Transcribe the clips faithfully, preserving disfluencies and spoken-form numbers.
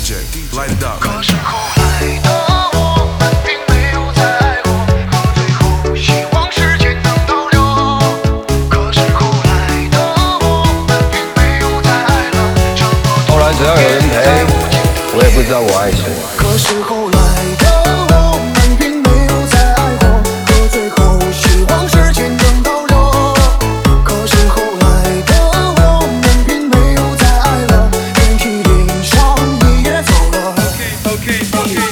J, light it up. 可是后来的我们并没有再爱过，可最后希望时间能倒流。可是后来的我们并没有再爱了，这么多后来只要有人陪，我也不知道我爱谁。 可是后来的我们并没有再爱过，可最后希望时间能倒流。可是后来的我们并没有再爱了，电梯铃声你也走了。 Okay, okay, okay.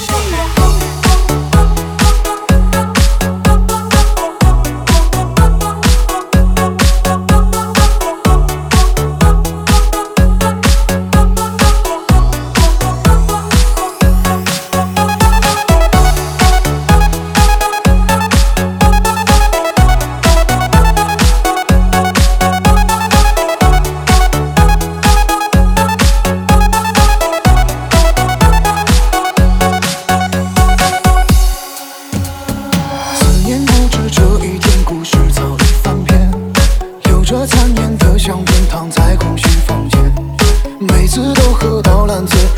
思念不止这一天，故事早已翻篇，留着残念的相片躺在空虚房间，每次都喝到烂醉。